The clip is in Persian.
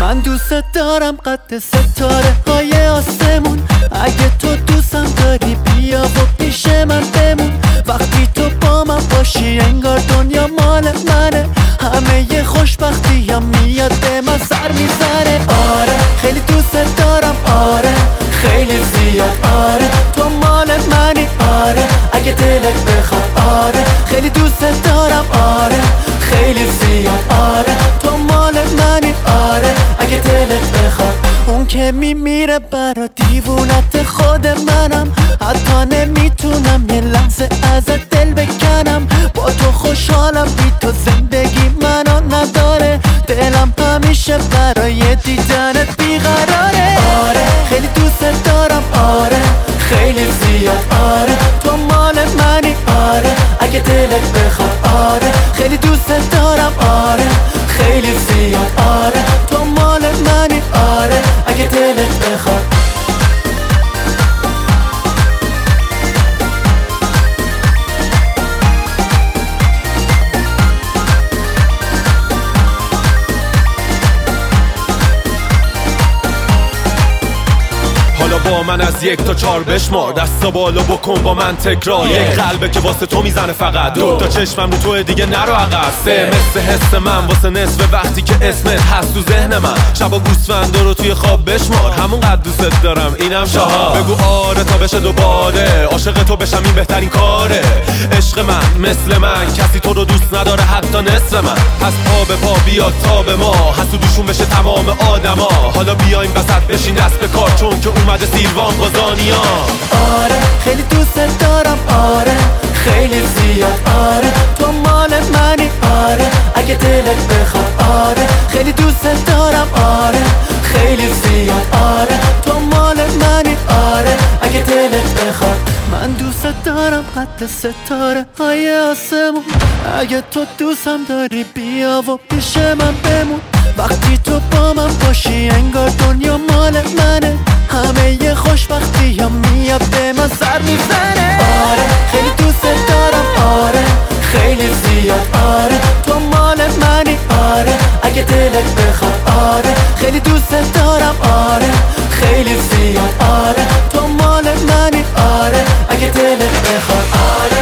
من دوست دارم قد ستاره های آسمون. اگه تو دوستم داری بیا و پیش من بمون. وقتی تو با من باشی انگار دنیا مال منه. همه ی خوشبختی هم میاد به من سر میزنه. آره خیلی دوست دارم، آره خیلی زیاد، آره تو مال منی، آره اگه دلت بخواد، آره خیلی دوست دارم، آره خیلی زیاد، آره تو مال منی، آره اگه دلت بخواد. اون که میمیره برا دیوونت خود منم. حتی نمیتونم یه لحظه ازت دل بکنم. با تو خوشحالم، بی تو زندگی منو نداره. دلم همیشه برای دیدنت بیقراره. آره خیلی دوست دارم، آره خیلی زیاد، آره تو مال منی، آره اگه دلت بخواد، آره خیلی دوست دارم، آره خیلی زیاد، آره تو مال منی، آره اگه دلت بخواد. حالا با من از 1 تا 4 بشمار. دستا بالا بکن با من تکرار. یک قلبه که واسه تو میزنه فقط. 2 تا چشمم رو تو دیگه نرو عقب. 3 مثل حس من واسه نصف وقتی که اسمت هست تو ذهن من. شبا گوسفندا رو توی خواب بشمار. همون قد دوست دارم اینم 4. بگو آره تا بشه دوباره. عاشق تو بشم این بهترین کاره. عشق من مثل من کسی تو رو دوست نداره حتی نصف من. پس پا به پا بیاد تا به ما. حسودوشون بشه تمام آدما. حالا بیایم وسط بشین دست به کار چون که اومده سیروان قازانیا. آره خیلی دوست دارم، آره خیلی زیاد، آره تو مال منی، آره اگه دلت بخواد، آره خیلی دوست دارم، آره خیلی زیاد، آره تو مال منی، آره اگه دلت بخواد. من دوست دارم قد ستاره های آسمون. اگه تو دوستم داری بیا و پیش من بمون. وقتی تو با من باشی انگار دنیا مال منه. همه ی خوشبختی هم میاد به من سر میزنه. آره خیلی دوست دارم، آره خیلی زیاد، آره تو مال منی، آره اگه دلت بخواد، آره خیلی دوست دارم، آره خیلی زیاد، آره تو مال منی، آره اگه دلت بخواد، آره.